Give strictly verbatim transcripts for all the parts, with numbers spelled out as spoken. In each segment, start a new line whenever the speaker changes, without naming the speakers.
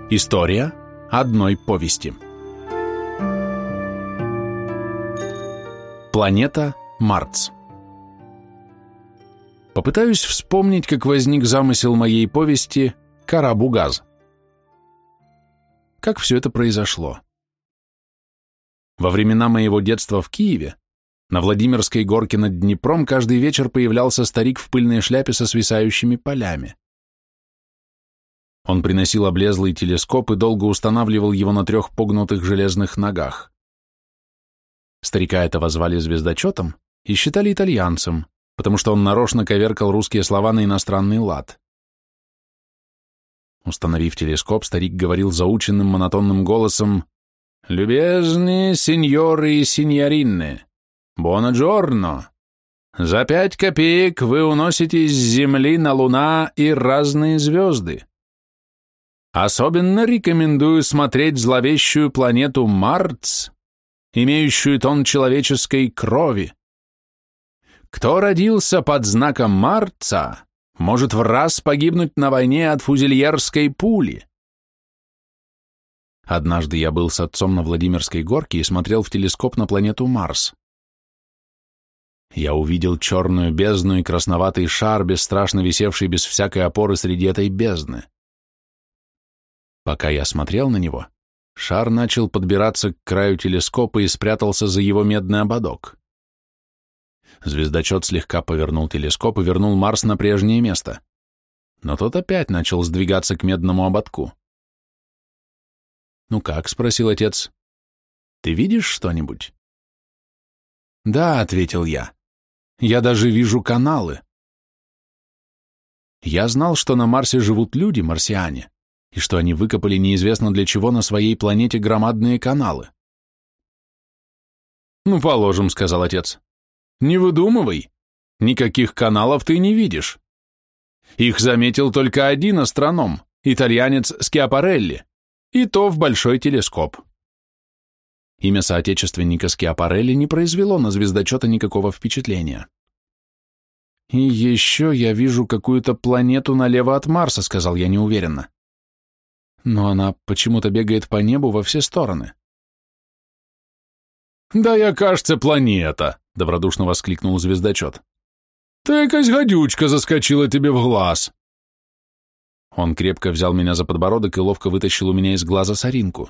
История одной повести. Планета Марс. Попытаюсь вспомнить, как возник замысел моей повести «Кара-Бугаз». Как все это произошло? Во времена моего детства в Киеве на Владимирской горке над Днепром каждый вечер появлялся старик в пыльной шляпе со свисающими полями. Он приносил облезлый телескоп и долго устанавливал его на трех погнутых железных ногах. Старика этого звали звездочетом и считали итальянцем, потому что он нарочно коверкал русские слова на иностранный лад. Установив телескоп, старик говорил заученным монотонным голосом: «Любезные сеньоры и сеньорины, бонджорно! За пять копеек вы уносите с Земли на Луна и разные звезды. Особенно рекомендую смотреть зловещую планету Марс, имеющую тон человеческой крови. Кто родился под знаком Марса, может в раз погибнуть на войне от фузильерской пули». Однажды я был с отцом на Владимирской горке и смотрел в телескоп на планету Марс. Я увидел черную бездну и красноватый шар, бесстрашно висевший без всякой опоры среди этой бездны. Пока я смотрел на него, шар начал подбираться к краю телескопа и спрятался за его медный ободок. Звездочет слегка повернул телескоп и вернул Марс на прежнее место, но тот опять начал сдвигаться к медному ободку. «Ну как?» — спросил отец. «Ты видишь что-нибудь?» «Да», — ответил я. «Я даже вижу каналы». Я знал, что на Марсе живут люди, марсиане, и что они выкопали неизвестно для чего на своей планете громадные каналы. «Ну, положим», — сказал отец. «Не выдумывай. Никаких каналов ты не видишь. Их заметил только один астроном, итальянец Скиапарелли, и то в большой телескоп». Имя соотечественника Скиапарелли не произвело на звездочета никакого впечатления. «И еще я вижу какую-то планету налево от Марса», — сказал я неуверенно. «Но она почему-то бегает по небу во все стороны». «Да я, кажется, планета», — добродушно воскликнул звездочет. «Ты, якась гадючка заскочила тебе в глаз». Он крепко взял меня за подбородок и ловко вытащил у меня из глаза соринку.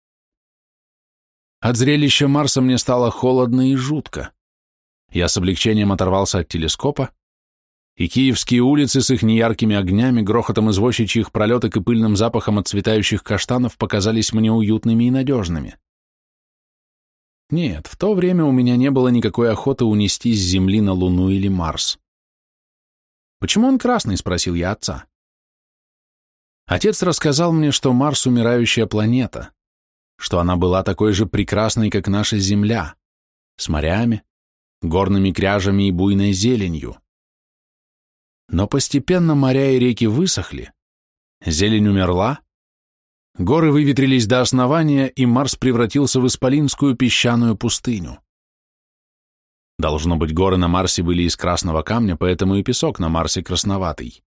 От зрелища Марса мне стало холодно и жутко. Я с облегчением оторвался от телескопа, и киевские улицы с их неяркими огнями, грохотом извозчичьих пролеток и пыльным запахом отцветающих каштанов показались мне уютными и надежными. Нет, в то время у меня не было никакой охоты унести с Земли на Луну или Марс. «Почему он красный?» — спросил я отца. Отец рассказал мне, что Марс — умирающая планета, что она была такой же прекрасной, как наша Земля, с морями, горными кряжами и буйной зеленью. Но постепенно моря и реки высохли, зелень умерла, горы выветрились до основания, и Марс превратился в исполинскую песчаную пустыню. Должно быть, горы на Марсе были из красного камня, поэтому и песок на Марсе красноватый.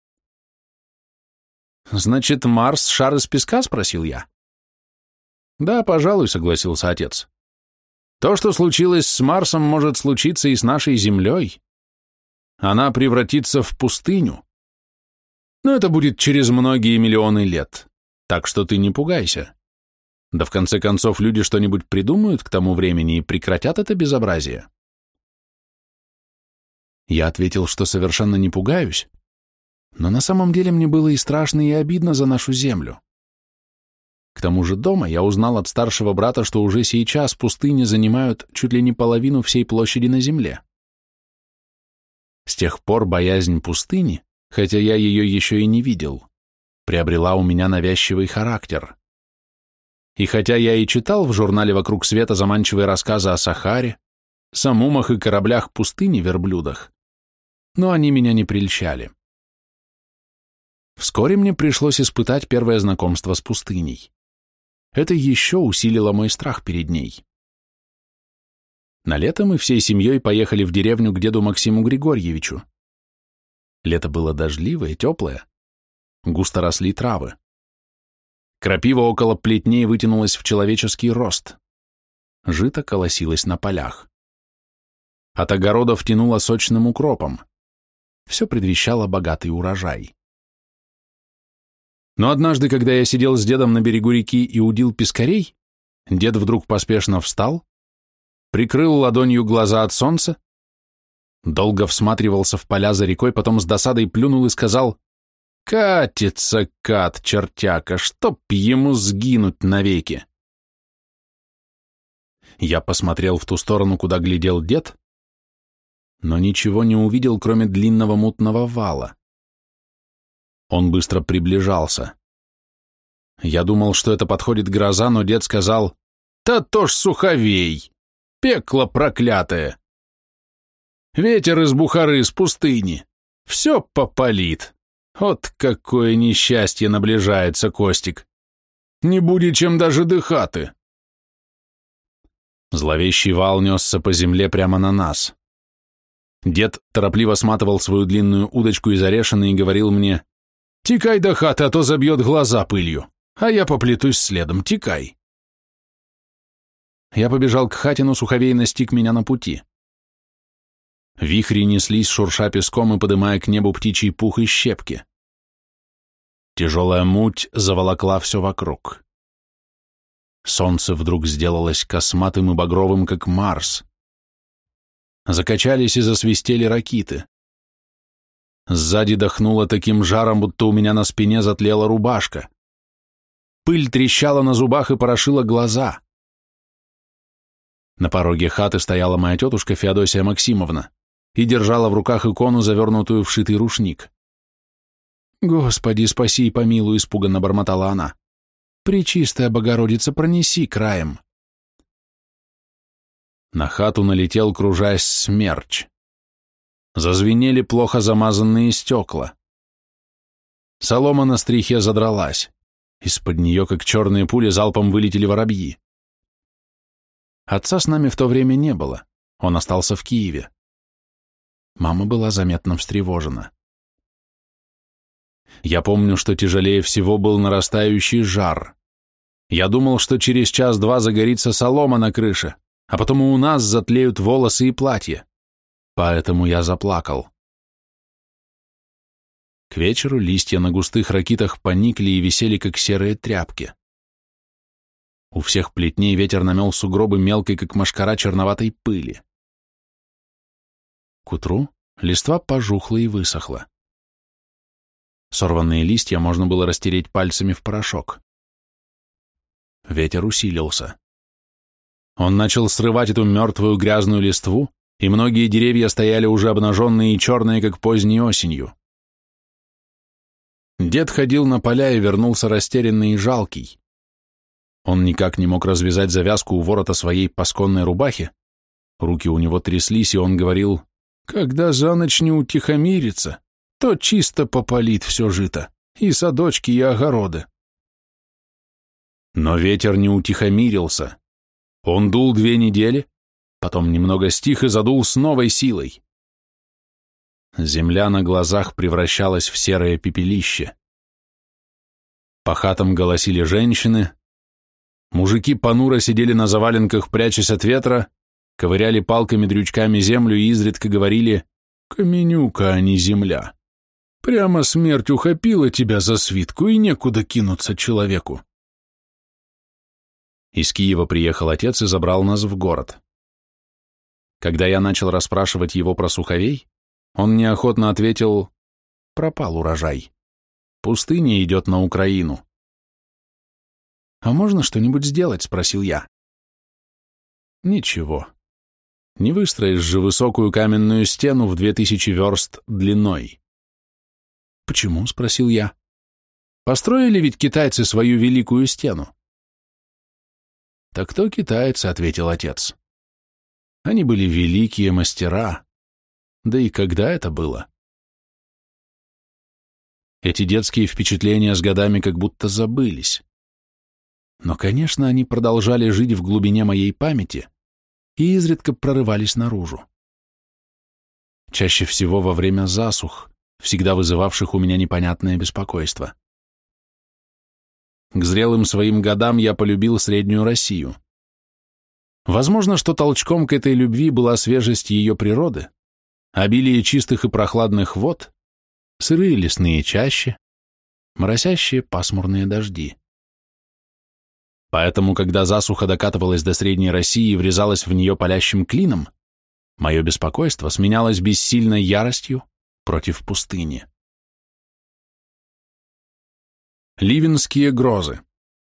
«Значит, Марс — шар из песка?» — спросил я. «Да, пожалуй», — согласился отец. «То, что случилось с Марсом, может случиться и с нашей Землей. Она превратится в пустыню. Но это будет через многие миллионы лет, так что ты не пугайся. Да в конце концов люди что-нибудь придумают к тому времени и прекратят это безобразие». Я ответил, что совершенно не пугаюсь, но на самом деле мне было и страшно, и обидно за нашу Землю. К тому же дома я узнал от старшего брата, что уже сейчас пустыни занимают чуть ли не половину всей площади на Земле. С тех пор боязнь пустыни, хотя я ее еще и не видел, приобрела у меня навязчивый характер. И хотя я и читал в журнале «Вокруг света» заманчивые рассказы о Сахаре, самумах и кораблях-пустыни-верблюдах, но они меня не прельщали. Вскоре мне пришлось испытать первое знакомство с пустыней. Это еще усилило мой страх перед ней. На лето мы всей семьей поехали в деревню к деду Максиму Григорьевичу. Лето было дождливое, теплое, густо росли травы. Крапива около плетней вытянулась в человеческий рост. Жито колосилось на полях. От огородов тянуло сочным укропом. Все предвещало богатый урожай. Но однажды, когда я сидел с дедом на берегу реки и удил пескарей, дед вдруг поспешно встал, прикрыл ладонью глаза от солнца, долго всматривался в поля за рекой, потом с досадой плюнул и сказал: «Катится кат, чертяка, чтоб ему сгинуть навеки!» Я посмотрел в ту сторону, куда глядел дед, но ничего не увидел, кроме длинного мутного вала. Он быстро приближался. Я думал, что это подходит гроза, но дед сказал: «Та то ж суховей! Пекло проклятое! Ветер из Бухары, из пустыни! Все попалит! Вот какое несчастье наближается, Костик! Не будет чем даже дыхаты!» Зловещий вал несся по земле прямо на нас. Дед торопливо сматывал свою длинную удочку из орешины и говорил мне: «Тикай до хаты, а то забьет глаза пылью, а я поплетусь следом, тикай». Я побежал к хате, но суховей настиг меня на пути. Вихри неслись, шурша песком и подымая к небу птичий пух и щепки. Тяжелая муть заволокла все вокруг. Солнце вдруг сделалось косматым и багровым, как Марс. Закачались и засвистели ракиты. Сзади дохнуло таким жаром, будто у меня на спине затлела рубашка. Пыль трещала на зубах и порошила глаза. На пороге хаты стояла моя тетушка Феодосия Максимовна и держала в руках икону, завернутую в шитый рушник. «Господи, спаси и помилуй!» — испуганно бормотала она. «Пречистая Богородица, пронеси краем!» На хату налетел, кружась, смерч. Зазвенели плохо замазанные стекла. Солома на стрихе задралась. Из-под нее, как черные пули, залпом вылетели воробьи. Отца с нами в то время не было. Он остался в Киеве. Мама была заметно встревожена. Я помню, что тяжелее всего был нарастающий жар. Я думал, что через час-два загорится солома на крыше, а потом и у нас затлеют волосы и платья. Поэтому я заплакал. К вечеру листья на густых ракитах поникли и висели, как серые тряпки. У всех плетней ветер намел сугробы мелкой, как мошкара, черноватой пыли. К утру листва пожухла и высохла. Сорванные листья можно было растереть пальцами в порошок. Ветер усилился. Он начал срывать эту мертвую грязную листву, и многие деревья стояли уже обнаженные и черные, как поздней осенью. Дед ходил на поля и вернулся растерянный и жалкий. Он никак не мог развязать завязку у ворота своей пасконной рубахи, руки у него тряслись, и он говорил: «Когда за ночь не утихомирится, то чисто попалит все жито, и садочки, и огороды». Но ветер не утихомирился. Он дул две недели, потом немного стих и задул с новой силой. Земля на глазах превращалась в серое пепелище. По хатам голосили женщины, мужики понуро сидели на заваленках, прячась от ветра, ковыряли палками-дрючками землю и изредка говорили: «Каменюка, а не земля. Прямо смерть ухопила тебя за свитку, и некуда кинуться человеку». Из Киева приехал отец и забрал нас в город. Когда я начал расспрашивать его про суховей, он неохотно ответил: «Пропал урожай. Пустыня идет на Украину». «А можно что-нибудь сделать?» — спросил я. «Ничего. Не выстроишь же высокую каменную стену в две тысячи верст длиной». «Почему?» — спросил я. «Построили ведь китайцы свою великую стену». «Так то китайцы», — ответил отец. «Они были великие мастера. Да и когда это было?» Эти детские впечатления с годами как будто забылись. Но, конечно, они продолжали жить в глубине моей памяти и изредка прорывались наружу. Чаще всего во время засух, всегда вызывавших у меня непонятное беспокойство. к зрелым своим годам я полюбил Среднюю Россию. Возможно, что толчком к этой любви была свежесть ее природы, обилие чистых и прохладных вод, сырые лесные чащи, моросящие пасмурные дожди. Поэтому, когда засуха докатывалась до Средней России и врезалась в нее палящим клином, мое беспокойство сменялось бессильной яростью против пустыни. Ливенские грозы.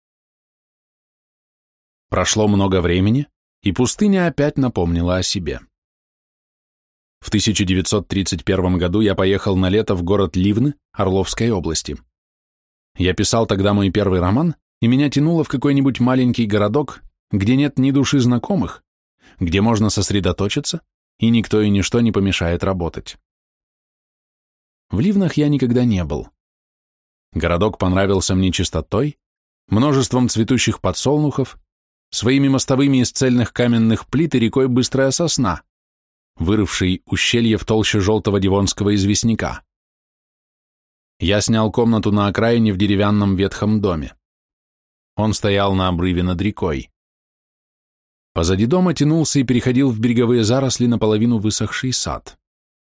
Прошло много времени, и пустыня опять напомнила о себе. В тысяча девятьсот тридцать первом году я поехал на лето в город Ливны Орловской области. Я писал тогда мой первый роман, и меня тянуло в какой-нибудь маленький городок, где нет ни души знакомых, где можно сосредоточиться, и никто и ничто не помешает работать. В Ливнах я никогда не был. Городок понравился мне чистотой, множеством цветущих подсолнухов, своими мостовыми из цельных каменных плит и рекой Быстрая Сосна, вырывшей ущелье в толще желтого дивонского известняка. Я снял комнату на окраине в деревянном ветхом доме. Он стоял на обрыве над рекой. Позади дома тянулся и переходил в береговые заросли наполовину высохший сад.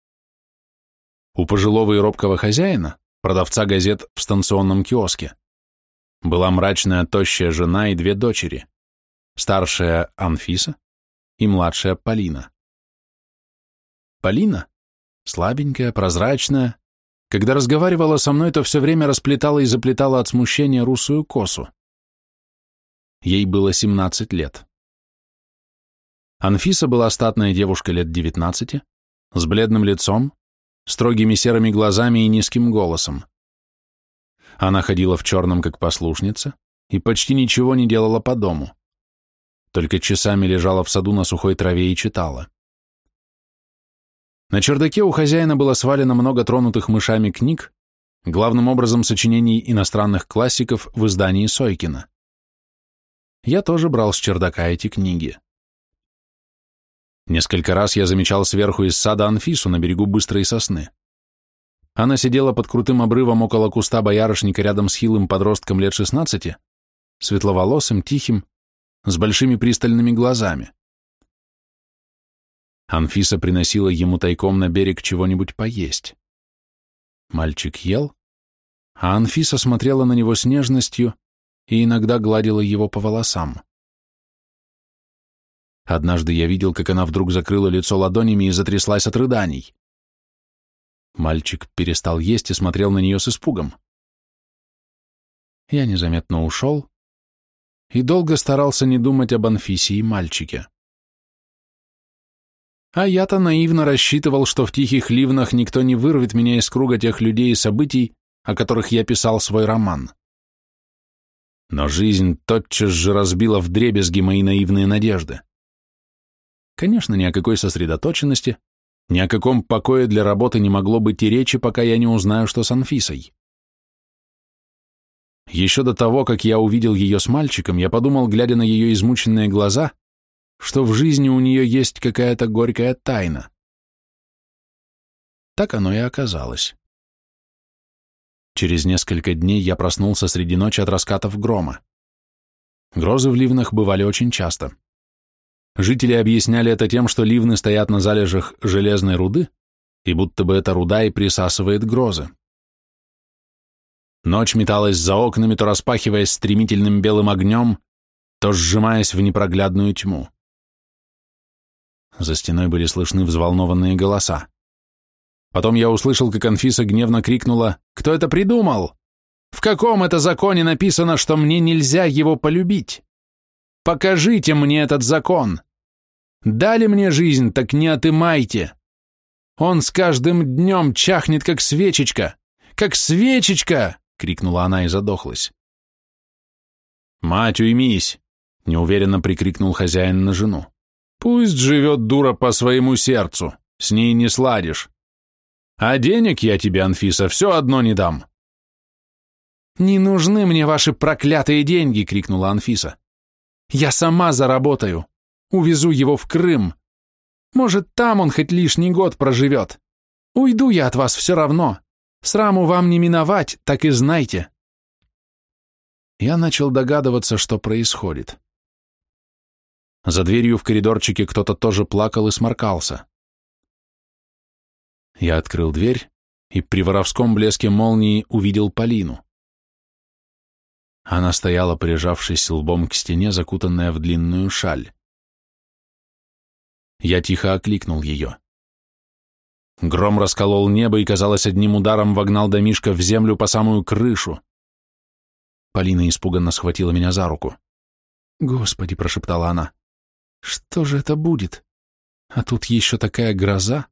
У пожилого и робкого хозяина, продавца газет в станционном киоске, была мрачная тощая жена и две дочери, старшая Анфиса и младшая Полина. Полина, слабенькая, прозрачная, когда разговаривала со мной, то все время расплетала и заплетала от смущения русую косу. Ей было семнадцать лет. Анфиса была статная девушка лет девятнадцати, с бледным лицом, строгими серыми глазами и низким голосом. Она ходила в черном, как послушница, и почти ничего не делала по дому. Только часами лежала в саду на сухой траве и читала. На чердаке у хозяина было свалено много тронутых мышами книг, главным образом сочинений иностранных классиков в издании Сойкина. Я тоже брал с чердака эти книги. Несколько раз я замечал сверху из сада Анфису на берегу Быстрой Сосны. Она сидела под крутым обрывом около куста боярышника рядом с хилым подростком лет шестнадцати, светловолосым, тихим, с большими пристальными глазами. Анфиса приносила ему тайком на берег чего-нибудь поесть. Мальчик ел, а Анфиса смотрела на него с нежностью и иногда гладила его по волосам. Однажды я видел, как она вдруг закрыла лицо ладонями и затряслась от рыданий. Мальчик перестал есть и смотрел на нее с испугом. Я незаметно ушел и долго старался не думать об Анфисе и мальчике. А я-то наивно рассчитывал, что в тихих Ливнах никто не вырвет меня из круга тех людей и событий, о которых я писал свой роман. Но жизнь тотчас же разбила вдребезги мои наивные надежды. Конечно, ни о какой сосредоточенности, ни о каком покое для работы не могло быть и речи, пока я не узнаю, что с Анфисой. Еще до того, как я увидел ее с мальчиком, я подумал, глядя на ее измученные глаза, что в жизни у нее есть какая-то горькая тайна. Так оно и оказалось. Через несколько дней я проснулся среди ночи от раскатов грома. Грозы в Ливнах бывали очень часто. Жители объясняли это тем, что Ливны стоят на залежах железной руды, и будто бы эта руда и присасывает грозы. Ночь металась за окнами, то распахиваясь стремительным белым огнем, то сжимаясь в непроглядную тьму. За стеной были слышны взволнованные голоса. Потом я услышал, как Анфиса гневно крикнула: «Кто это придумал? В каком это законе написано, что мне нельзя его полюбить? Покажите мне этот закон! Дали мне жизнь, так не отымайте! Он с каждым днем чахнет, как свечечка! Как свечечка!» — крикнула она и задохлась. «Мать, уймись!» — неуверенно прикрикнул хозяин на жену. «Пусть живет дура по своему сердцу, с ней не сладишь. А денег я тебе, Анфиса, все одно не дам». «Не нужны мне ваши проклятые деньги!» — крикнула Анфиса. «Я сама заработаю, увезу его в Крым. Может, там он хоть лишний год проживет. Уйду я от вас все равно. Сраму вам не миновать, так и знайте». я начал догадываться, что происходит. За дверью в коридорчике кто-то тоже плакал и сморкался. Я открыл дверь и при воровском блеске молнии увидел Полину. Она стояла, прижавшись лбом к стене, закутанная в длинную шаль. Я тихо окликнул ее. Гром расколол небо и, казалось, одним ударом вогнал домишко в землю по самую крышу. Полина испуганно схватила меня за руку. «Господи!» — прошептала она. «Что же это будет? А тут еще такая гроза!»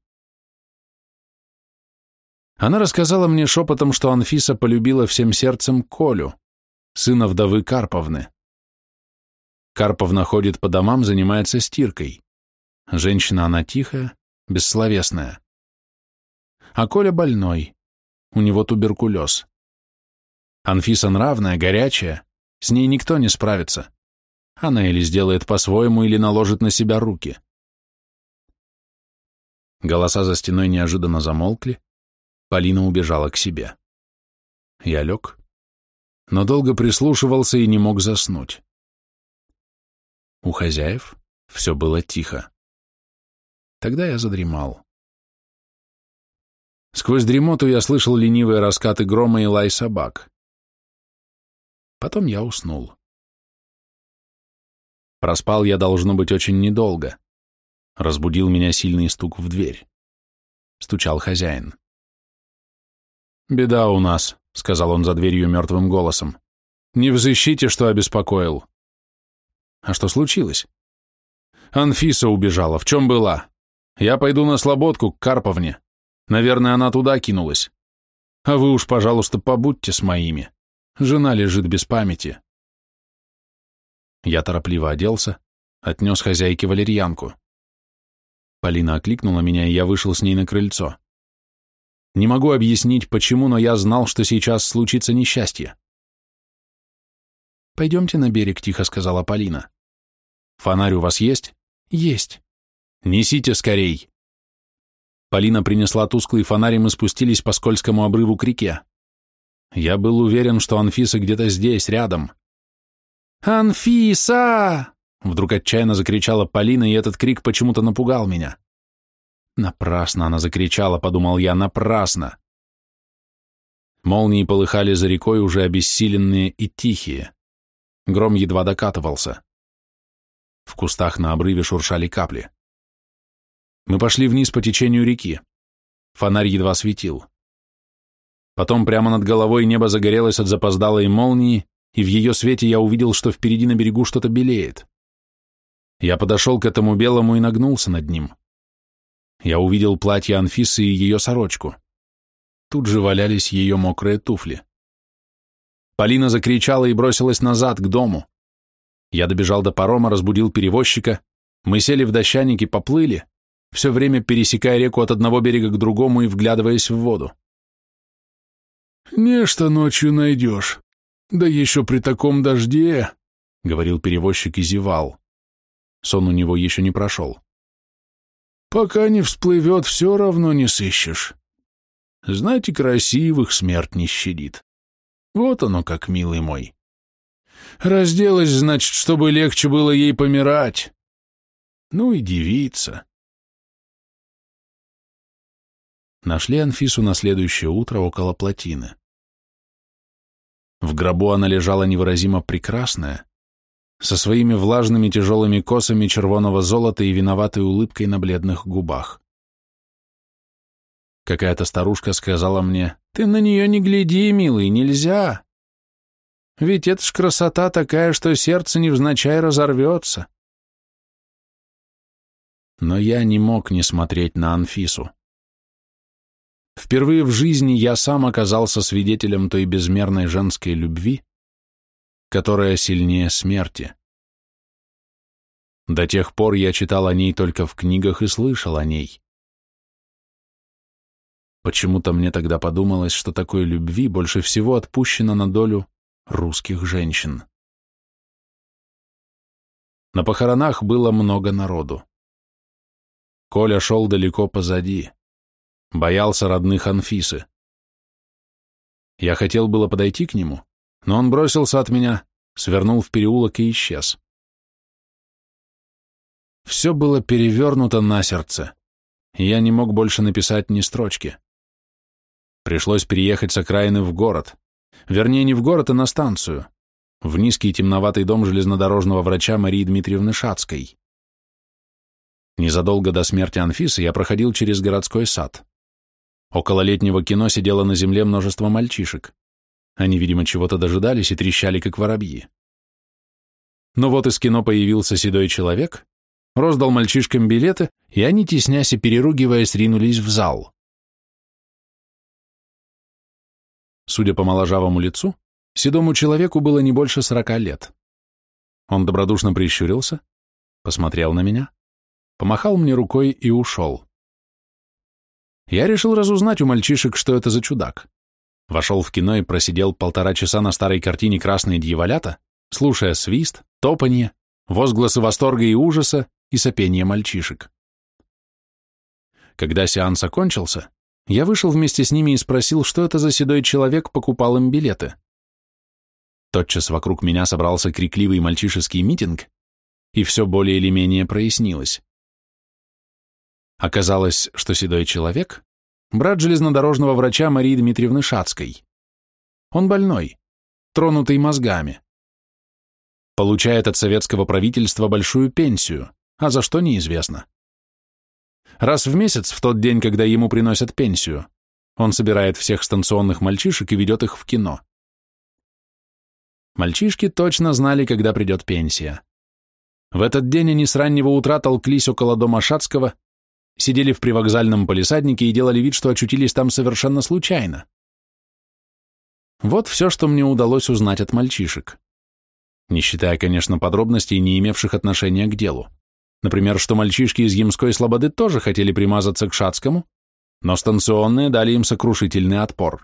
Она рассказала мне шепотом, что Анфиса полюбила всем сердцем Колю, сына вдовы Карповны. Карповна ходит по домам, занимается стиркой. Женщина она тихая, бессловесная. А Коля больной, у него туберкулез. Анфиса нравная, горячая, с ней никто не справится. Она или сделает по-своему, или наложит на себя руки. Голоса за стеной неожиданно замолкли, Полина убежала к себе. Я лег, но долго прислушивался и не мог заснуть. У хозяев все было тихо. Тогда я задремал. Сквозь дремоту я слышал ленивые раскаты грома и лай собак. Потом я уснул. Проспал я, должно быть, очень недолго. Разбудил меня сильный стук в дверь. Стучал хозяин. «Беда у нас», — сказал он за дверью мертвым голосом. «Не взыщите, что обеспокоил». «А что случилось?» «Анфиса убежала. В чем была? Я пойду на слободку к Карповне. Наверное, она туда кинулась. А вы уж, пожалуйста, побудьте с моими. Жена лежит без памяти». Я торопливо оделся, отнес хозяйке валерьянку. Полина окликнула меня, и я вышел с ней на крыльцо. Не могу объяснить, почему, но я знал, что сейчас случится несчастье. «Пойдемте на берег», — тихо сказала Полина. «Фонарь у вас есть?» «Есть». «Несите скорей». Полина принесла тусклый фонарь, и мы спустились по скользкому обрыву к реке. Я был уверен, что Анфиса где-то здесь, рядом. «Анфиса!» — вдруг отчаянно закричала Полина, и этот крик почему-то напугал меня. Напрасно она закричала, подумал я, напрасно. Молнии полыхали за рекой, уже обессиленные и тихие. Гром едва докатывался. В кустах на обрыве шуршали капли. Мы пошли вниз по течению реки. Фонарь едва светил. Потом прямо над головой небо загорелось от запоздалой молнии, и в ее свете я увидел, что впереди на берегу что-то белеет. Я подошел к этому белому и нагнулся над ним. Я увидел платье Анфисы и ее сорочку. Тут же валялись ее мокрые туфли. Полина закричала и бросилась назад, к дому. Я добежал до парома, разбудил перевозчика. Мы сели в дощаник и поплыли, все время пересекая реку от одного берега к другому и вглядываясь в воду.
«Нечто ночью найдешь, да еще при таком дожде», — говорил перевозчик и зевал.
Сон у него еще не прошел.
«Пока не всплывет, все равно не сыщешь. Знаете, красивых смерть не щадит. Вот оно как, милый мой. Разделась, значит, чтобы легче было ей помирать. Ну и девица».
Нашли Анфису на следующее утро около плотины. В гробу она лежала невыразимо прекрасная, со своими влажными тяжелыми косами червоного золота и виноватой улыбкой на бледных губах. Какая-то старушка сказала мне: «Ты на нее не гляди, милый, нельзя. Ведь это ж красота такая, что сердце невзначай разорвется». Но я не мог не смотреть на Анфису. Впервые в жизни я сам оказался свидетелем той безмерной женской любви, которая сильнее смерти. До тех пор я читал о ней только в книгах и слышал о ней. Почему-то мне тогда подумалось, что такой любви больше всего отпущено на долю русских женщин. На похоронах было много народу. Коля шел далеко позади, боялся родных Анфисы. Я хотел было подойти к нему, но он бросился от меня, свернул в переулок и исчез. Все было перевернуто на сердце, и я не мог больше написать ни строчки. Пришлось переехать с окраины в город, вернее, не в город, а на станцию, в низкий темноватый дом железнодорожного врача Марии Дмитриевны Шацкой. Незадолго до смерти Анфисы я проходил через городской сад. Около летнего кино сидело на земле множество мальчишек. Они, видимо, чего-то дожидались и трещали, как воробьи. Но вот из кино появился седой человек, роздал мальчишкам билеты, и они, теснясь и переругиваясь, ринулись в зал. Судя по моложавому лицу, седому человеку было не больше сорока лет. Он добродушно прищурился, посмотрел на меня, помахал мне рукой и ушел. Я решил разузнать у мальчишек, что это за чудак. Вошел в кино и просидел полтора часа на старой картине «Красные дьяволята», слушая свист, топанье, возгласы восторга и ужаса и сопение мальчишек. Когда сеанс окончился, я вышел вместе с ними и спросил, что это за седой человек покупал им билеты. Тотчас вокруг меня собрался крикливый мальчишеский митинг, и все более или менее прояснилось. Оказалось, что седой человек — брат железнодорожного врача Марии Дмитриевны Шацкой. Он больной, тронутый мозгами. Получает от советского правительства большую пенсию, а за что неизвестно. Раз в месяц, в тот день, когда ему приносят пенсию, он собирает всех станционных мальчишек и ведет их в кино. Мальчишки точно знали, когда придет пенсия. В этот день они с раннего утра толклись около дома Шацкого, сидели в привокзальном палисаднике и делали вид, что очутились там совершенно случайно. Вот все, что мне удалось узнать от мальчишек. Не считая, конечно, подробностей, не имевших отношения к делу. Например, что мальчишки из Ямской Слободы тоже хотели примазаться к Шацкому, но станционные дали им сокрушительный отпор.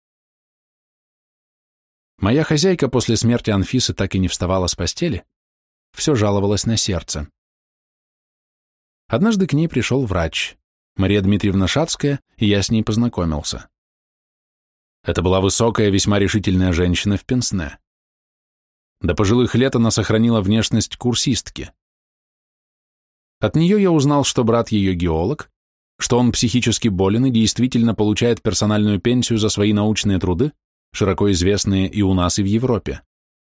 Моя хозяйка после смерти Анфисы так и не вставала с постели, все жаловалась на сердце. Однажды к ней пришел врач, Мария Дмитриевна Шацкая, и я с ней познакомился. Это была высокая, весьма решительная женщина в пенсне. До пожилых лет она сохранила внешность курсистки. От нее я узнал, что брат ее геолог, что он психически болен и действительно получает персональную пенсию за свои научные труды, широко известные и у нас, и в Европе.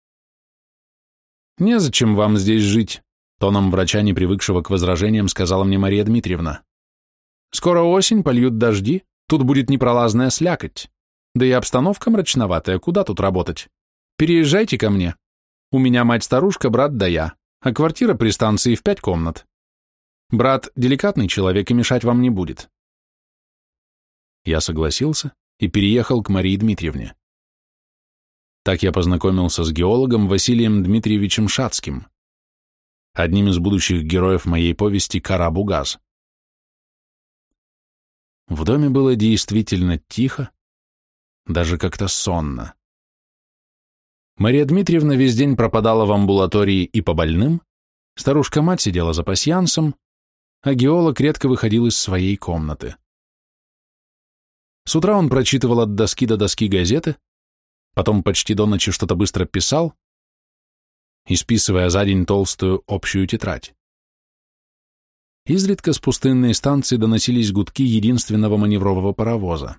«Незачем вам здесь жить», — тоном врача, не привыкшего к возражениям, сказала мне Мария Дмитриевна. «Скоро осень, польют дожди, тут будет непролазная слякоть, да и обстановка мрачноватая, куда тут работать? Переезжайте ко мне. У меня мать-старушка, брат да я, а квартира при станции в пять комнат. Брат деликатный человек и мешать вам не будет». Я согласился и переехал к Марии Дмитриевне. Так я познакомился с геологом Василием Дмитриевичем Шацким, одним из будущих героев моей повести «Кара-Бугаз». В доме было действительно тихо, даже как-то сонно. Мария Дмитриевна весь день пропадала в амбулатории и по больным, старушка-мать сидела за пасьянсом, а геолог редко выходил из своей комнаты. С утра он прочитывал от доски до доски газеты, потом почти до ночи что-то быстро писал, исписывая за день толстую общую тетрадь. Изредка с пустынной станции доносились гудки единственного маневрового паровоза.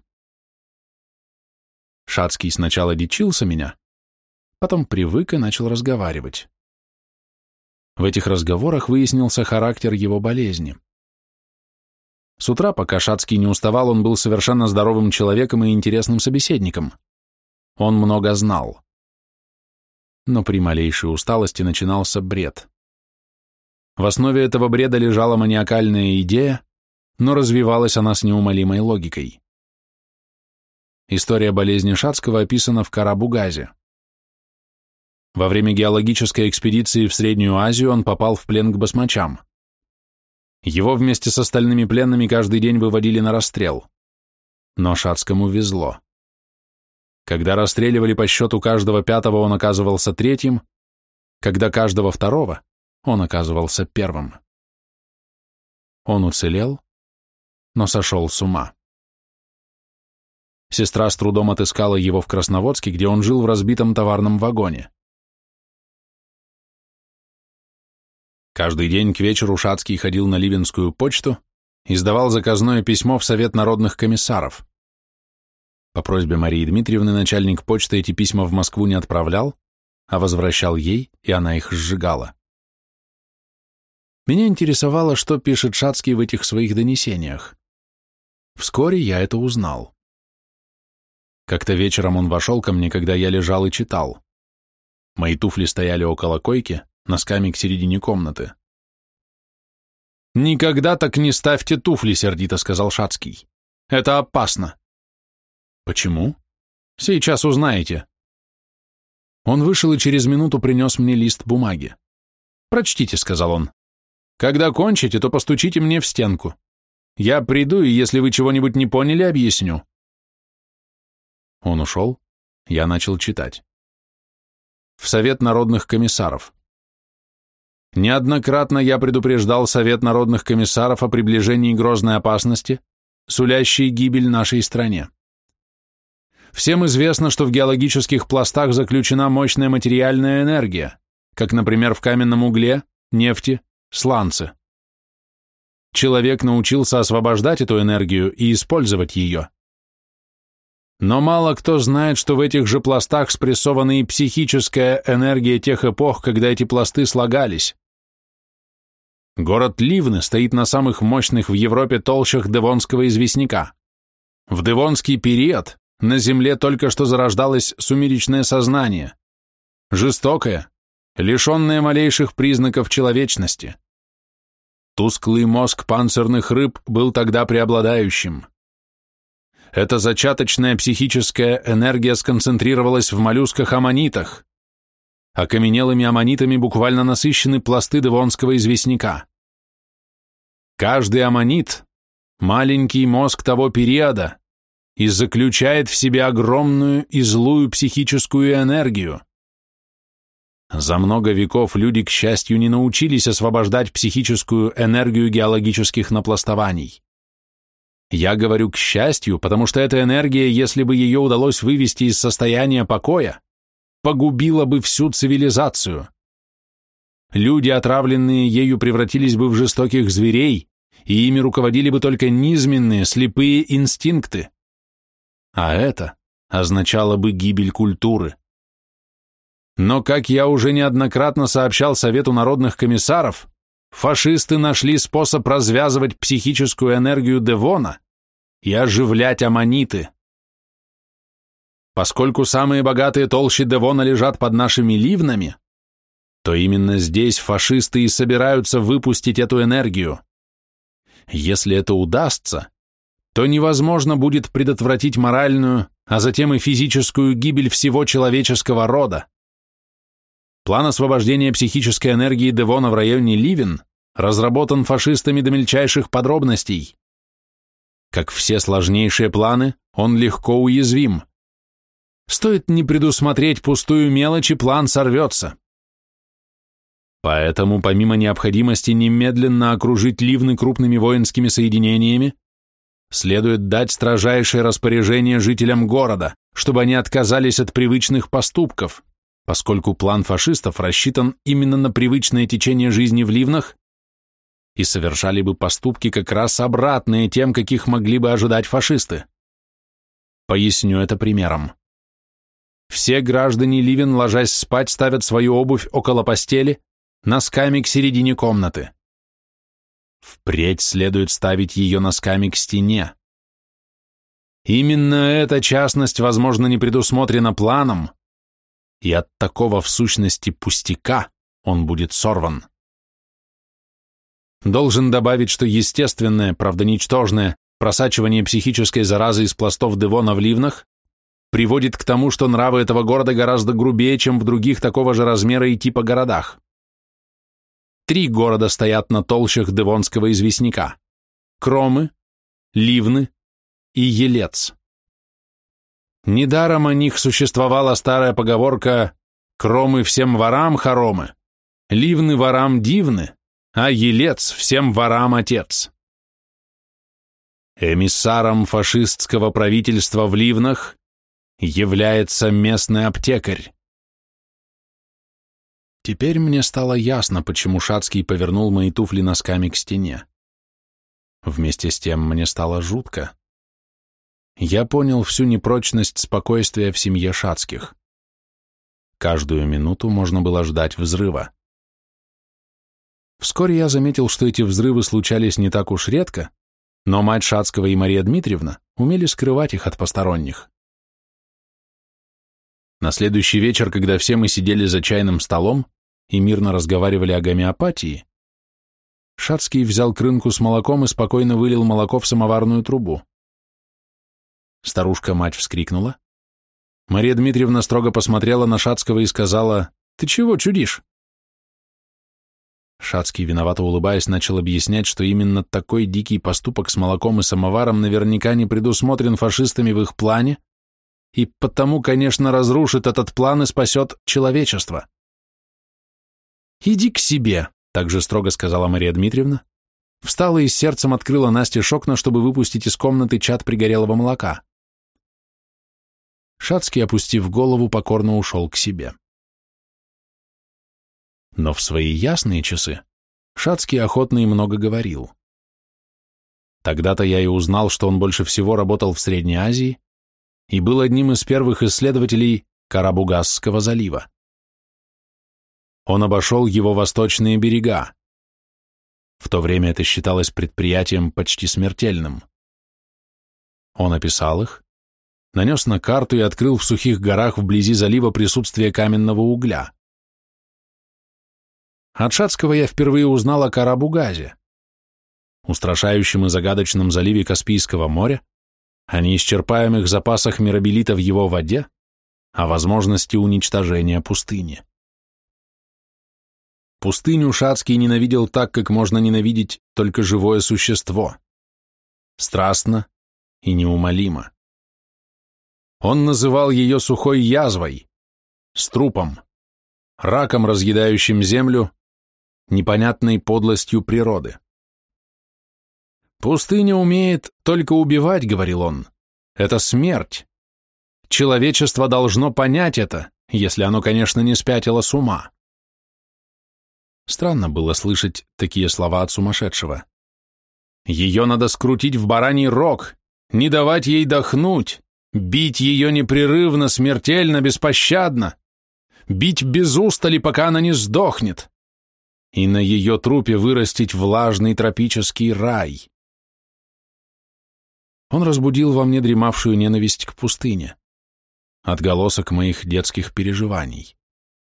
Шацкий сначала дичился меня, потом привык и начал разговаривать. В этих разговорах выяснился характер его болезни. С утра, пока Шацкий не уставал, он был совершенно здоровым человеком и интересным собеседником. Он много знал. Но при малейшей усталости начинался бред. В основе этого бреда лежала маниакальная идея, но развивалась она с неумолимой логикой. История болезни Шацкого описана в «Кара-Бугазе». Во время геологической экспедиции в Среднюю Азию он попал в плен к басмачам. Его вместе с остальными пленными каждый день выводили на расстрел. Но Шацкому везло. Когда расстреливали по счету каждого пятого, он оказывался третьим, когда каждого второго, он оказывался первым. Он уцелел, но сошел с ума. Сестра с трудом отыскала его в Красноводске, где он жил в разбитом товарном вагоне. Каждый день к вечеру Шацкий ходил на Ливенскую почту и сдавал заказное письмо в Совет народных комиссаров. По просьбе Марии Дмитриевны начальник почты эти письма в Москву не отправлял, а возвращал ей, и она их сжигала. Меня интересовало, что пишет Шацкий в этих своих донесениях. Вскоре я это узнал. Как-то вечером он вошел ко мне, когда я лежал и читал. Мои туфли стояли около койки, носками к середине комнаты. «Никогда так не ставьте туфли», — сердито сказал Шацкий. «Это опасно». «Почему?» «Сейчас узнаете». Он вышел и через минуту принес мне лист бумаги. «Прочтите», — сказал он. «Когда кончите, то постучите мне в стенку. Я приду, и если вы чего-нибудь не поняли, объясню». Он ушел, я начал читать. В Совет народных комиссаров. Неоднократно я предупреждал Совет народных комиссаров о приближении грозной опасности, сулящей гибель нашей стране. Всем известно, что в геологических пластах заключена мощная материальная энергия, как, например, в каменном угле, нефти, сланце. Человек научился освобождать эту энергию и использовать ее. Но мало кто знает, что в этих же пластах спрессована и психическая энергия тех эпох, когда эти пласты слагались. Город Ливны стоит на самых мощных в Европе толщах Девонского известняка. В Девонский период на Земле только что зарождалось сумеречное сознание, жестокое, лишенное малейших признаков человечности. Тусклый мозг панцирных рыб был тогда преобладающим. Эта зачаточная психическая энергия сконцентрировалась в моллюсках-аммонитах. Окаменелыми аммонитами буквально насыщены пласты Девонского известняка. Каждый аммонит – маленький мозг того периода и заключает в себе огромную и злую психическую энергию. За много веков люди, к счастью, не научились освобождать психическую энергию геологических напластований. Я говорю «к счастью», потому что эта энергия, если бы ее удалось вывести из состояния покоя, погубила бы всю цивилизацию. Люди, отравленные ею, превратились бы в жестоких зверей, и ими руководили бы только низменные, слепые инстинкты. А это означало бы гибель культуры. Но, как я уже неоднократно сообщал Совету народных комиссаров, фашисты нашли способ развязывать психическую энергию Девона и оживлять аммониты. Поскольку самые богатые толщи Девона лежат под нашими ливнами, то именно здесь фашисты и собираются выпустить эту энергию. Если это удастся, то невозможно будет предотвратить моральную, а затем и физическую гибель всего человеческого рода. План освобождения психической энергии Девона в районе Ливен разработан фашистами до мельчайших подробностей. Как все сложнейшие планы, он легко уязвим. Стоит не предусмотреть пустую мелочь, и план сорвется. Поэтому, помимо необходимости немедленно окружить Ливны крупными воинскими соединениями, следует дать строжайшее распоряжение жителям города, чтобы они отказались от привычных поступков, поскольку план фашистов рассчитан именно на привычное течение жизни в Ливнах, и совершали бы поступки как раз обратные тем, каких могли бы ожидать фашисты. Поясню это примером. Все граждане Ливен, ложась спать, ставят свою обувь около постели, носками к середине комнаты. Впредь следует ставить ее носками к стене. Именно эта частность, возможно, не предусмотрена планом, и от такого в сущности пустяка он будет сорван. Должен добавить, что естественное, правда ничтожное, просачивание психической заразы из пластов Девона в Ливнах приводит к тому, что нравы этого города гораздо грубее, чем в других такого же размера и типа городах. Три города стоят на толщах Девонского известняка – Кромы, Ливны и Елец. Недаром о них существовала старая поговорка «Кромы всем ворам хоромы, Ливны ворам дивны, а Елец всем ворам отец». Эмиссаром фашистского правительства в Ливнах является местный аптекарь. Теперь мне стало ясно, почему Шацкий повернул мои туфли носками к стене. Вместе с тем мне стало жутко. Я понял всю непрочность спокойствия в семье Шацких. Каждую минуту можно было ждать взрыва. Вскоре я заметил, что эти взрывы случались не так уж редко, но мать Шацкого и Мария Дмитриевна умели скрывать их от посторонних. На следующий вечер, когда все мы сидели за чайным столом и мирно разговаривали о гомеопатии, Шацкий взял крынку с молоком и спокойно вылил молоко в самоварную трубу. Старушка-мать вскрикнула. Мария Дмитриевна строго посмотрела на Шацкого и сказала: «Ты чего чудишь?» Шацкий, виновато улыбаясь, начал объяснять, что именно такой дикий поступок с молоком и самоваром наверняка не предусмотрен фашистами в их плане, и потому, конечно, разрушит этот план и спасет человечество. «Иди к себе», — также строго сказала Мария Дмитриевна, встала и с сердцем открыла настежь окна, чтобы выпустить из комнаты чад пригорелого молока. Шацкий, опустив голову, покорно ушел к себе. Но в свои ясные часы Шацкий охотно и много говорил. Тогда-то я и узнал, что он больше всего работал в Средней Азии и был одним из первых исследователей Карабугасского залива. Он обошел его восточные берега. В то время это считалось предприятием почти смертельным. Он описал их, нанес на карту и открыл в сухих горах вблизи залива присутствие каменного угля. От Шацкого я впервые узнал о Карабугазе, устрашающем и загадочном заливе Каспийского моря, о неисчерпаемых запасах мирабелита в его воде, о возможности уничтожения пустыни. Пустыню Шацкий ненавидел так, как можно ненавидеть только живое существо, страстно и неумолимо. Он называл ее сухой язвой, струпом, раком, разъедающим землю, непонятной подлостью природы. «Пустыня умеет только убивать», — говорил он. «Это смерть. Человечество должно понять это, если оно, конечно, не спятило с ума». Странно было слышать такие слова от сумасшедшего. Ее надо скрутить в бараний рог, не давать ей дохнуть, бить ее непрерывно, смертельно, беспощадно, бить без устали, пока она не сдохнет, и на ее трупе вырастить влажный тропический рай. Он разбудил во мне дремавшую ненависть к пустыне, отголосок моих детских переживаний.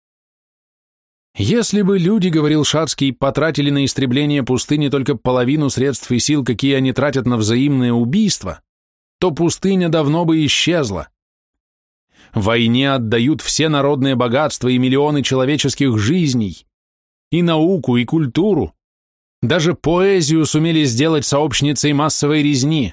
«Если бы люди, — говорил Шацкий, — потратили на истребление пустыни только половину средств и сил, какие они тратят на взаимное убийство, то пустыня давно бы исчезла. Войне отдают все народные богатства и миллионы человеческих жизней, и науку, и культуру. Даже поэзию сумели сделать сообщницей массовой резни».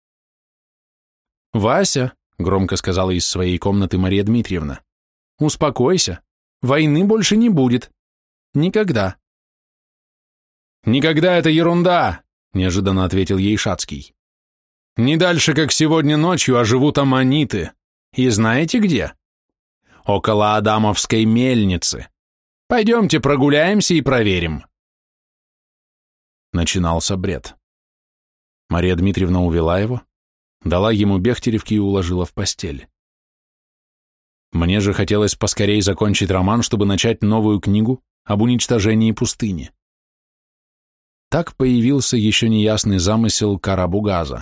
«Вася», — громко сказала из своей комнаты Мария Дмитриевна, — «успокойся, войны больше не будет. Никогда». «Никогда — это ерунда», — неожиданно ответил ей Шацкий. «Не дальше, как сегодня ночью, а живут аммониты. И знаете где? Около Адамовской мельницы. Пойдемте прогуляемся и проверим». Начинался бред. Мария Дмитриевна увела его, дала ему бехтеревки и уложила в постель. Мне же хотелось поскорей закончить роман, чтобы начать новую книгу об уничтожении пустыни. Так появился еще неясный замысел Карабугаза.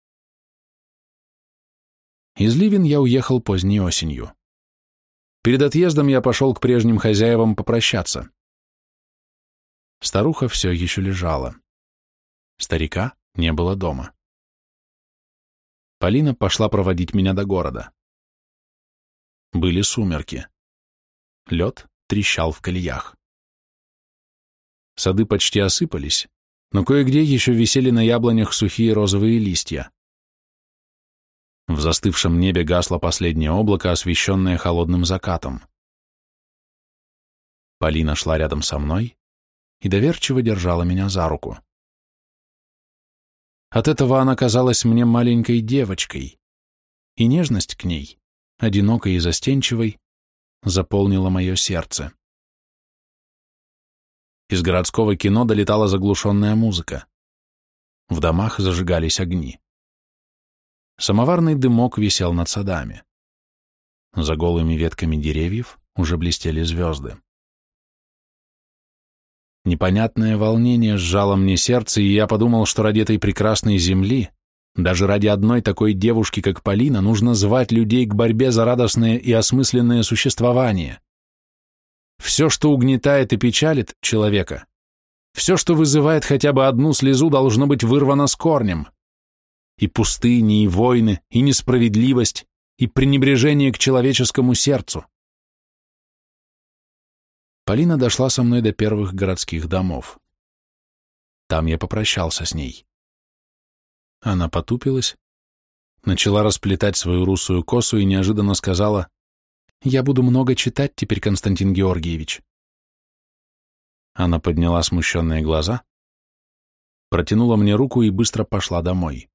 Из Ливен я уехал поздней осенью. Перед отъездом я пошел к прежним хозяевам попрощаться. Старуха все еще лежала. Старика не было дома. Полина пошла проводить меня до города. Были сумерки. Лед трещал в колеях. Сады почти осыпались, но кое-где еще висели на яблонях сухие розовые листья. В застывшем небе гасло последнее облако, освещенное холодным закатом. Полина шла рядом со мной и доверчиво держала меня за руку. От этого она казалась мне маленькой девочкой, и нежность к ней, одинокой и застенчивой, заполнила мое сердце. Из городского кино долетала заглушенная музыка. В домах зажигались огни. Самоварный дымок висел над садами. За голыми ветками деревьев уже блестели звезды. Непонятное волнение сжало мне сердце, и я подумал, что ради этой прекрасной земли, даже ради одной такой девушки, как Полина, нужно звать людей к борьбе за радостное и осмысленное существование. Все, что угнетает и печалит человека, все, что вызывает хотя бы одну слезу, должно быть вырвано с корнем. И пустыни, и войны, и несправедливость, и пренебрежение к человеческому сердцу. Полина дошла со мной до первых городских домов. Там я попрощался с ней. Она потупилась, начала расплетать свою русую косу и неожиданно сказала: «Я буду много читать теперь, Константин Георгиевич». Она подняла смущенные глаза, протянула мне руку и быстро пошла домой.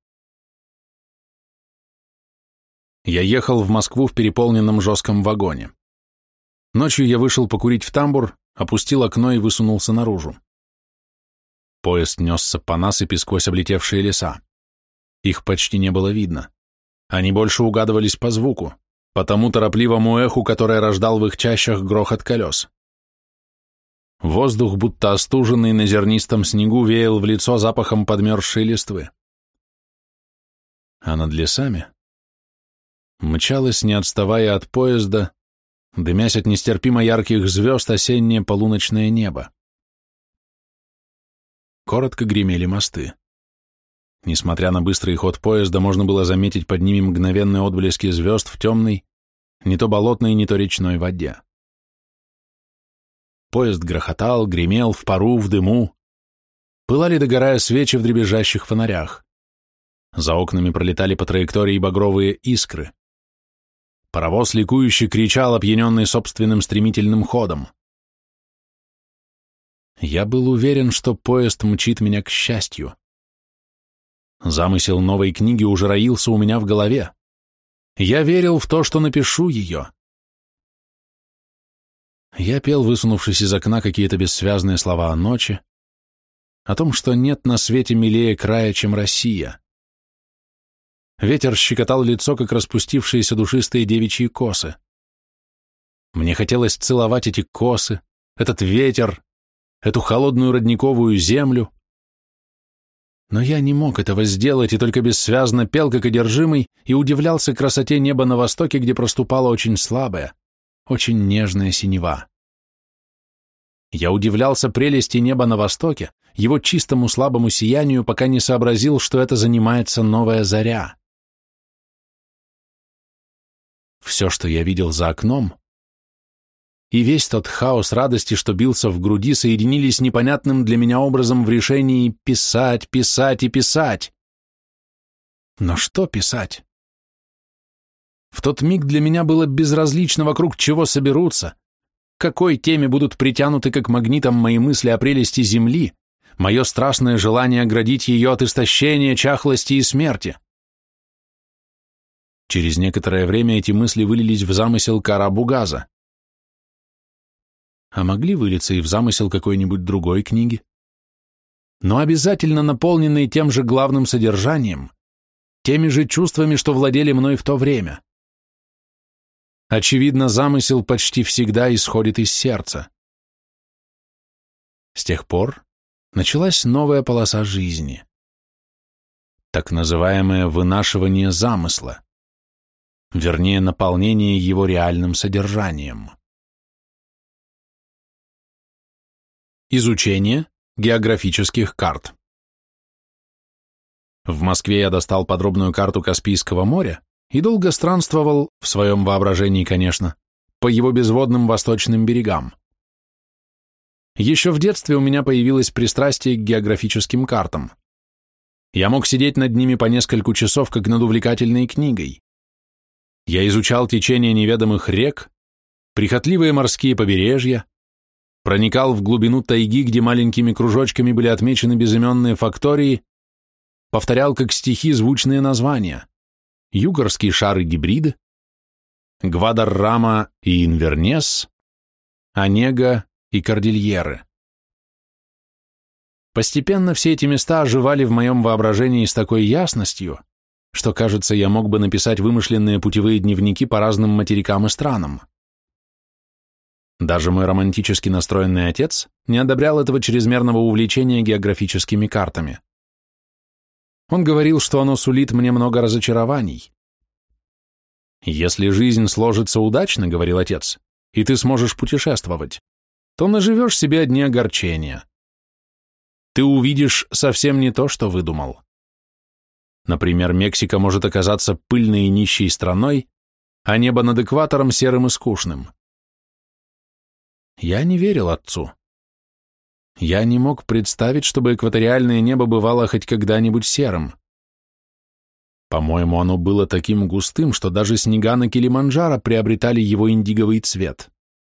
Я ехал в Москву в переполненном жестком вагоне. Ночью я вышел покурить в тамбур, опустил окно и высунулся наружу. Поезд несся по насыпи сквозь облетевшие леса. Их почти не было видно. Они больше угадывались по звуку, по тому торопливому эху, которое рождал в их чащах грохот колес. Воздух, будто остуженный на зернистом снегу, веял в лицо запахом подмерзшей листвы. А над лесами мчалась, не отставая от поезда, дымясь от нестерпимо ярких звезд, осеннее полуночное небо. Коротко гремели мосты. Несмотря на быстрый ход поезда, можно было заметить под ними мгновенные отблески звезд в темной, не то болотной, не то речной воде. Поезд грохотал, гремел в пару, в дыму. Пылали, догорая, свечи в дребезжащих фонарях. За окнами пролетали по траектории багровые искры. Паровоз ликующе кричал, опьяненный собственным стремительным ходом. Я был уверен, что поезд мчит меня к счастью. Замысел новой книги уже роился у меня в голове. Я верил в то, что напишу ее. Я пел, высунувшись из окна, какие-то бессвязные слова о ночи, о том, что нет на свете милее края, чем Россия. Ветер щекотал лицо, как распустившиеся душистые девичьи косы. Мне хотелось целовать эти косы, этот ветер, эту холодную родниковую землю. Но я не мог этого сделать и только бессвязно пел, как одержимый, и удивлялся красоте неба на востоке, где проступала очень слабая, очень нежная синева. Я удивлялся прелести неба на востоке, его чистому слабому сиянию, пока не сообразил, что это занимается новая заря. Все, что я видел за окном, и весь тот хаос радости, что бился в груди, соединились непонятным для меня образом в решении писать, писать и писать. Но что писать? В тот миг для меня было безразлично, вокруг чего соберутся, к какой теме будут притянуты как магнитом мои мысли о прелести земли, мое страстное желание оградить ее от истощения, чахлости и смерти. Через некоторое время эти мысли вылились в замысел Кара-Бугаза. А могли вылиться и в замысел какой-нибудь другой книги, но обязательно наполненной тем же главным содержанием, теми же чувствами, что владели мной в то время. Очевидно, замысел почти всегда исходит из сердца. С тех пор началась новая полоса жизни, так называемое вынашивание замысла, вернее, наполнение его реальным содержанием. Изучение географических карт. В Москве я достал подробную карту Каспийского моря и долго странствовал, в своем воображении, конечно, по его безводным восточным берегам. Еще в детстве у меня появилось пристрастие к географическим картам. Я мог сидеть над ними по несколько часов, как над увлекательной книгой. Я изучал течение неведомых рек, прихотливые морские побережья, проникал в глубину тайги, где маленькими кружочками были отмечены безыменные фактории, повторял как стихи звучные названия: Югорский шар и гибриды, Гвадаррама и Инвернес, Онега и Кордильеры. Постепенно все эти места оживали в моем воображении с такой ясностью, что, кажется, я мог бы написать вымышленные путевые дневники по разным материкам и странам. Даже мой романтически настроенный отец не одобрял этого чрезмерного увлечения географическими картами. Он говорил, что оно сулит мне много разочарований. «Если жизнь сложится удачно, — говорил отец, — и ты сможешь путешествовать, то наживешь себе одни огорчения. Ты увидишь совсем не то, что выдумал. Например, Мексика может оказаться пыльной и нищей страной, а небо над экватором серым и скучным». Я не верил отцу. Я не мог представить, чтобы экваториальное небо бывало хоть когда-нибудь серым. По-моему, оно было таким густым, что даже снега на Килиманджаро приобретали его индиговый цвет.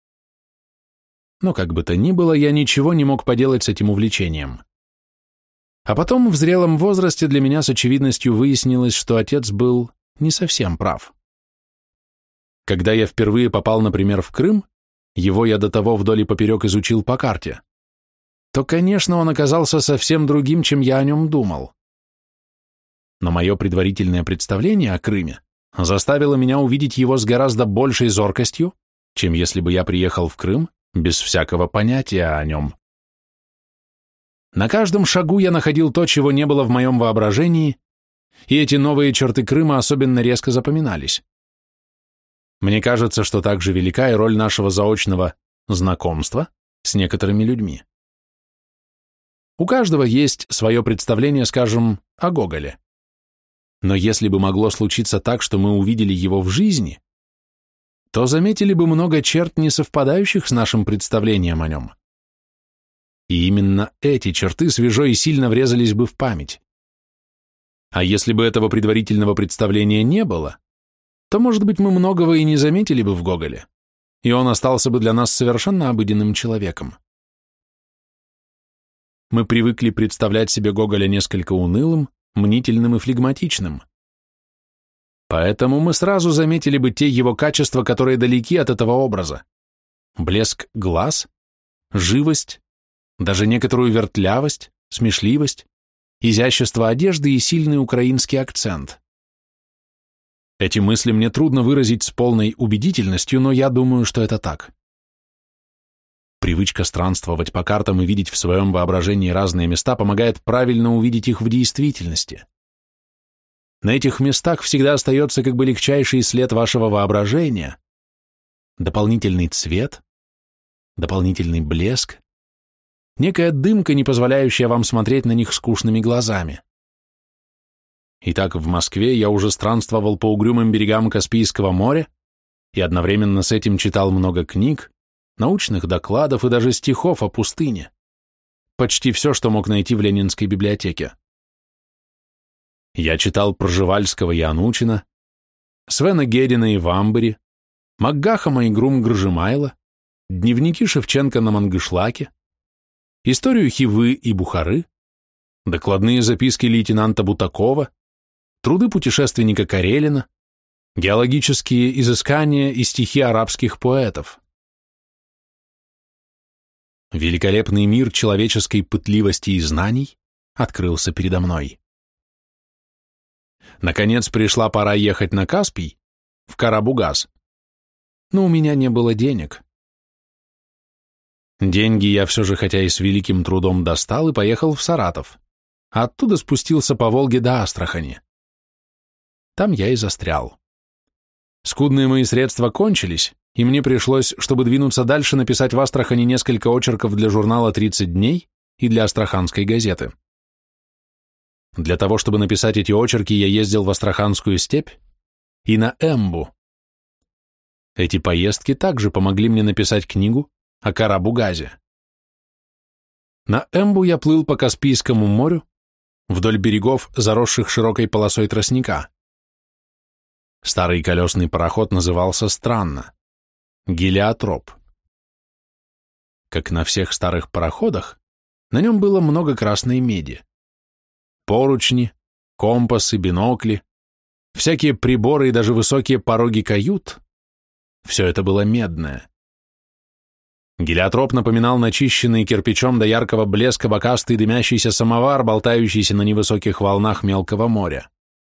Но как бы то ни было, я ничего не мог поделать с этим увлечением. А потом в зрелом возрасте для меня с очевидностью выяснилось, что отец был не совсем прав. Когда я впервые попал, например, в Крым, его я до того вдоль и поперек изучил по карте, то, конечно, он оказался совсем другим, чем я о нем думал. Но мое предварительное представление о Крыме заставило меня увидеть его с гораздо большей зоркостью, чем если бы я приехал в Крым без всякого понятия о нем. На каждом шагу я находил то, чего не было в моем воображении, и эти новые черты Крыма особенно резко запоминались. Мне кажется, что также велика и роль нашего заочного знакомства с некоторыми людьми. У каждого есть свое представление, скажем, о Гоголе. Но если бы могло случиться так, что мы увидели его в жизни, то заметили бы много черт, не совпадающих с нашим представлением о нем. И именно эти черты свежо и сильно врезались бы в память. А если бы этого предварительного представления не было, то, может быть, мы многого и не заметили бы в Гоголе, и он остался бы для нас совершенно обыденным человеком. Мы привыкли представлять себе Гоголя несколько унылым, мнительным и флегматичным. Поэтому мы сразу заметили бы те его качества, которые далеки от этого образа. Блеск глаз, живость, даже некоторую вертлявость, смешливость, изящество одежды и сильный украинский акцент. Эти мысли мне трудно выразить с полной убедительностью, но я думаю, что это так. Привычка странствовать по картам и видеть в своем воображении разные места помогает правильно увидеть их в действительности. На этих местах всегда остается как бы легчайший след вашего воображения, дополнительный цвет, дополнительный блеск, некая дымка, не позволяющая вам смотреть на них скучными глазами. Итак, в Москве я уже странствовал по угрюмым берегам Каспийского моря и одновременно с этим читал много книг, научных докладов и даже стихов о пустыне. Почти все, что мог найти в Ленинской библиотеке. Я читал Пржевальского и Анучина, Свена Гедина и Вамбери, Макгахама и Грум-Гржимайла, дневники Шевченко на Мангышлаке, историю Хивы и Бухары, докладные записки лейтенанта Бутакова, труды путешественника Карелина, геологические изыскания и стихи арабских поэтов. Великолепный мир человеческой пытливости и знаний открылся передо мной. Наконец пришла пора ехать на Каспий, в Карабугаз, но у меня не было денег. Деньги я все же, хотя и с великим трудом, достал и поехал в Саратов, а оттуда спустился по Волге до Астрахани. Там я и застрял. Скудные мои средства кончились, и мне пришлось, чтобы двинуться дальше, написать в Астрахани несколько очерков для журнала «тридцать дней» и для Астраханской газеты. Для того, чтобы написать эти очерки, я ездил в Астраханскую степь и на Эмбу. Эти поездки также помогли мне написать книгу о Карабугазе. На Эмбу я плыл по Каспийскому морю, вдоль берегов, заросших широкой полосой тростника. Старый колесный пароход назывался странно — гелиотроп. Как на всех старых пароходах, на нем было много красной меди. Поручни, компасы, бинокли, всякие приборы и даже высокие пороги кают — все это было медное. Гелиотроп напоминал начищенный кирпичом до яркого блеска бокастый дымящийся самовар, болтающийся на невысоких волнах мелкого моря.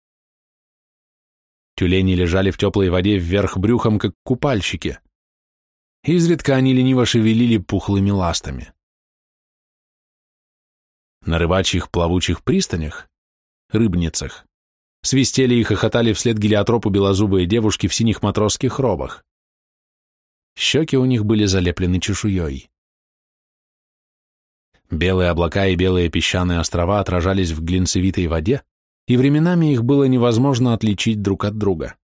Тюлени лежали в теплой воде вверх брюхом, как купальщики. Изредка они лениво шевелили пухлыми ластами. На рыбачьих плавучих пристанях, рыбницах, свистели и хохотали вслед гелиотропу белозубые девушки в синих матросских робах. Щеки у них были залеплены чешуей. Белые облака и белые песчаные острова отражались в глинцевитой воде, и временами их было невозможно отличить друг от друга.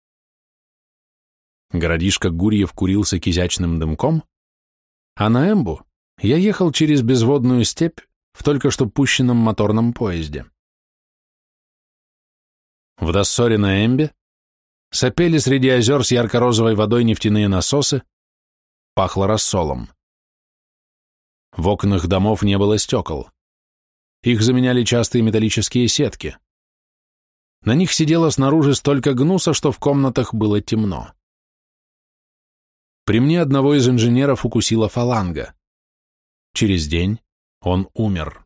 Городишко Гурьев курился кизячным дымком, а на Эмбу я ехал через безводную степь в только что пущенном моторном поезде. В Доссоре на Эмбе сопели среди озер с ярко-розовой водой нефтяные насосы, пахло рассолом. В окнах домов не было стекол. Их заменяли частые металлические сетки. На них сидело снаружи столько гнуса, что в комнатах было темно. При мне одного из инженеров укусила фаланга. Через день он умер.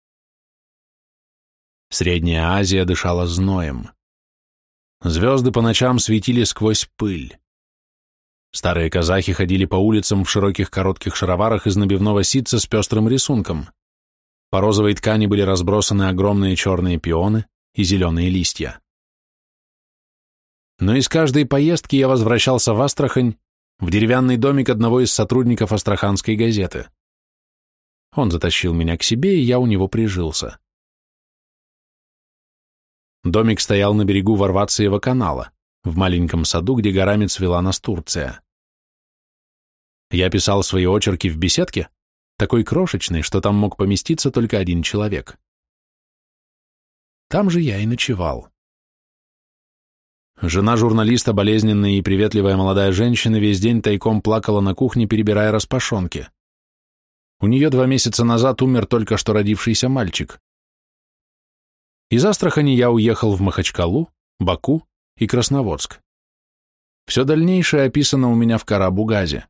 Средняя Азия дышала зноем. Звезды по ночам светили сквозь пыль. Старые казахи ходили по улицам в широких коротких шароварах из набивного ситца с пестрым рисунком. По розовой ткани были разбросаны огромные черные пионы и зеленые листья. Но из каждой поездки я возвращался в Астрахань, в деревянный домик одного из сотрудников Астраханской газеты. Он затащил меня к себе, и я у него прижился. Домик стоял на берегу Варвациева канала, в маленьком саду, где горами цвела настурция. Я писал свои очерки в беседке, такой крошечной, что там мог поместиться только один человек. Там же я и ночевал. Жена журналиста, болезненная и приветливая молодая женщина, весь день тайком плакала на кухне, перебирая распашонки. У нее два месяца назад умер только что родившийся мальчик. Из Астрахани я уехал в Махачкалу, Баку и Красноводск. Все дальнейшее описано у меня в Кара-Бугазе.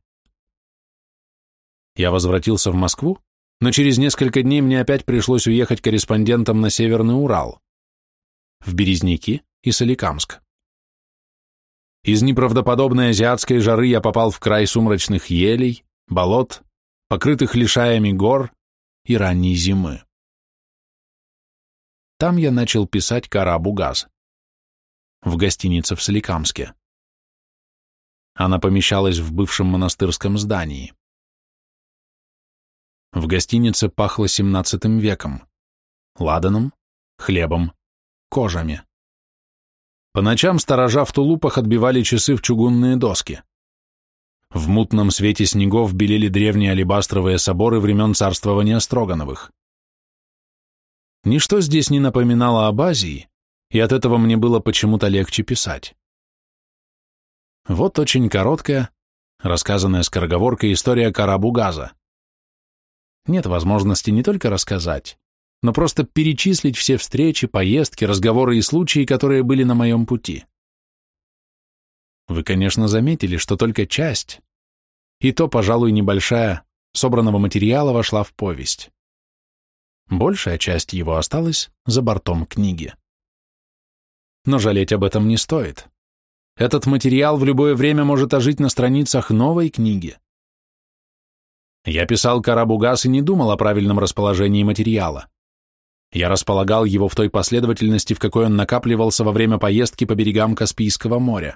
Я возвратился в Москву, но через несколько дней мне опять пришлось уехать корреспондентом на Северный Урал, в Березники и Соликамск. Из неправдоподобной азиатской жары я попал в край сумрачных елей, болот, покрытых лишаями гор и ранней зимы. Там я начал писать Кара-Бугаз, в гостинице в Соликамске. Она помещалась в бывшем монастырском здании. В гостинице пахло семнадцатым веком, ладаном, хлебом, кожами. По ночам сторожа в тулупах отбивали часы в чугунные доски. В мутном свете снегов белели древние алебастровые соборы времен царствования Строгановых. Ничто здесь не напоминало об Азии, и от этого мне было почему-то легче писать. Вот очень короткая, рассказанная скороговоркой история Кара-Бугаза. Нет возможности не только рассказать, но просто перечислить все встречи, поездки, разговоры и случаи, которые были на моем пути. Вы, конечно, заметили, что только часть, и то, пожалуй, небольшая, собранного материала вошла в повесть. Большая часть его осталась за бортом книги. Но жалеть об этом не стоит. Этот материал в любое время может ожить на страницах новой книги. Я писал Кара-Бугаз и не думал о правильном расположении материала. Я располагал его в той последовательности, в какой он накапливался во время поездки по берегам Каспийского моря.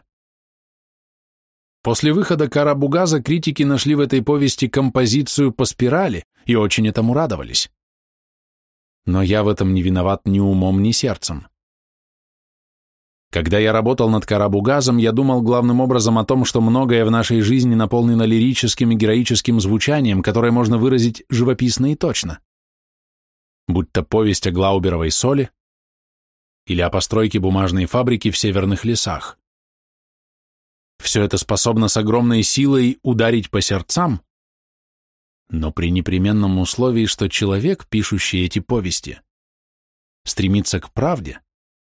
После выхода Кара-Бугаза критики нашли в этой повести композицию по спирали и очень этому радовались. Но я в этом не виноват ни умом, ни сердцем. Когда я работал над Кара-Бугазом, я думал главным образом о том, что многое в нашей жизни наполнено лирическим и героическим звучанием, которое можно выразить живописно и точно. Будь то повесть о Глауберовой соли или о постройке бумажной фабрики в северных лесах. Все это способно с огромной силой ударить по сердцам, но при непременном условии, что человек, пишущий эти повести, стремится к правде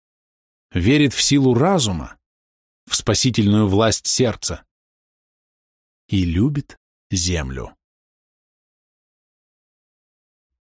верит в силу разума, в спасительную власть сердца и любит землю.